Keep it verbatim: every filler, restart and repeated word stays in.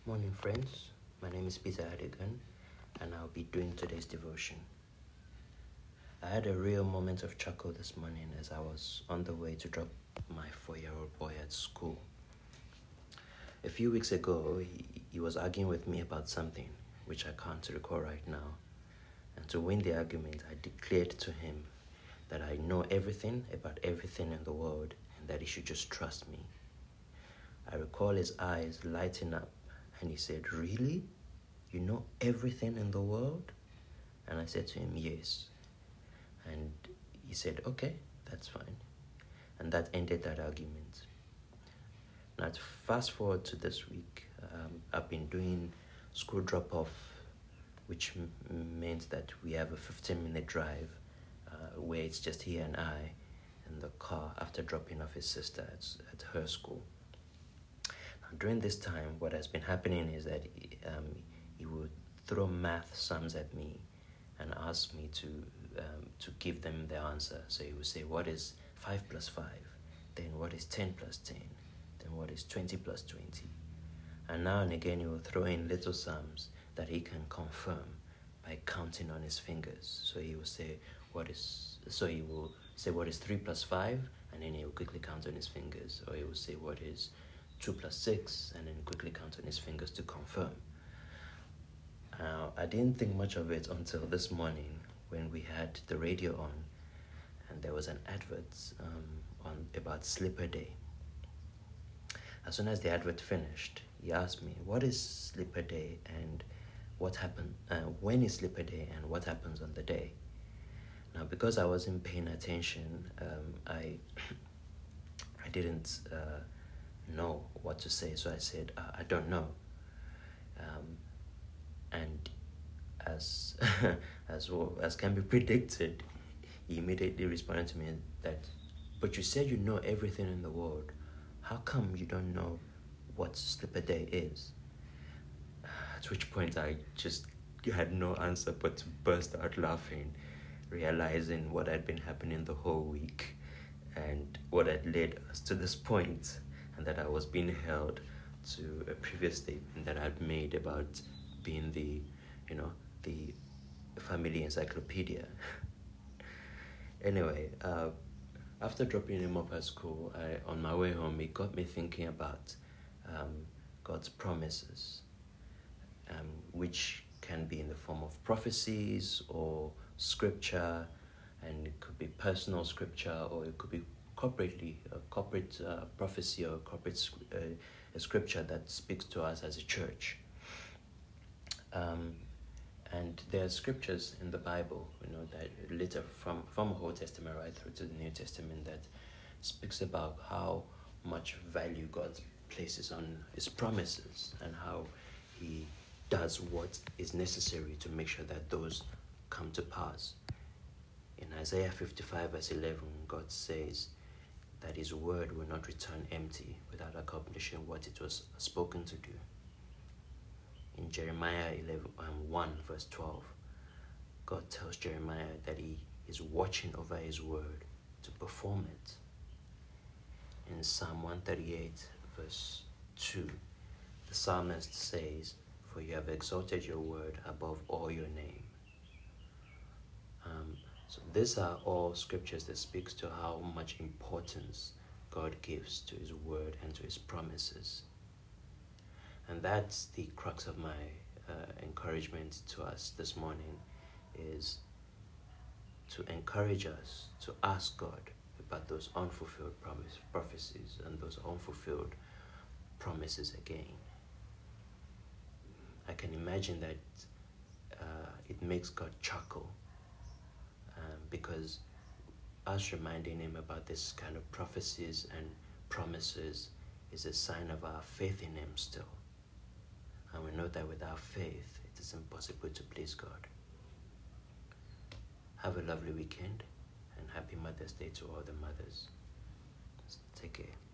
Morning, friends. My name is Peter Adigan, and I'll be doing today's devotion. I had a real moment of chuckle this morning as I was on the way to drop my four-year-old boy at school. A few weeks ago, he, he was arguing with me about something, which I can't recall right now. And to win the argument, I declared to him that I know everything about everything in the world and that he should just trust me. I recall his eyes lighting up, and he said, "Really? You know everything in the world?" And I said to him, "Yes." And he said, "Okay, that's fine." And that ended that argument. Now, to fast forward to this week, um, I've been doing school drop-off, which m- means that we have a fifteen-minute drive uh, where it's just he and I in the car after dropping off his sister at, at her school. During this time, what has been happening is that he, um, he would throw math sums at me and ask me to um, to give them the answer. So he would say, "What is five plus five? Then what is ten plus ten? Then what is twenty plus twenty?" And now and again, he will throw in little sums that he can confirm by counting on his fingers. So he will say, "What is?" So he will say, "What is three plus five?" And then he will quickly count on his fingers. Or he will say, "What is two plus six?" and then quickly count on his fingers to confirm. Uh, I didn't think much of it until this morning when we had the radio on and there was an advert um, on about Slipper Day. As soon as the advert finished, he asked me, "What is Slipper Day and what happened? Uh, when is Slipper Day and what happens on the day?" Now, because I wasn't paying attention, um, I I didn't uh, know what to say, so I said, uh, "I don't know." Um, and as as well, as can be predicted, he immediately responded to me that, "But you said you know everything in the world. How come you don't know what Slipper Day is?" At which point I just had no answer but to burst out laughing, realizing what had been happening the whole week and what had led us to this point, and that I was being held to a previous statement that I'd made about being the, you know, the family encyclopedia. Anyway, uh, after dropping him off at school, I, on my way home, it got me thinking about um, God's promises, um, which can be in the form of prophecies or scripture, and it could be personal scripture, or it could be corporately, a corporate uh, prophecy or corporate uh, a scripture that speaks to us as a church. Um, and there are scriptures in the Bible, you know, that later from from the Old Testament right through to the New Testament that speaks about how much value God places on His promises and how He does what is necessary to make sure that those come to pass. In Isaiah fifty-five verse eleven, God says that His word will not return empty without accomplishing what it was spoken to do. In Jeremiah eleven, um, one verse twelve, God tells Jeremiah that He is watching over His word to perform it. In Psalm one thirty-eight verse two, the psalmist says, "For you have exalted your word above all your name." Um, So these are all scriptures that speaks to how much importance God gives to His word and to His promises. And that's the crux of my uh, encouragement to us this morning, is to encourage us to ask God about those unfulfilled promise, prophecies and those unfulfilled promises again. I can imagine that uh, it makes God chuckle, Um, because us reminding Him about this kind of prophecies and promises is a sign of our faith in Him still. And we know that without faith, it is impossible to please God. Have a lovely weekend, and happy Mother's Day to all the mothers. Take care.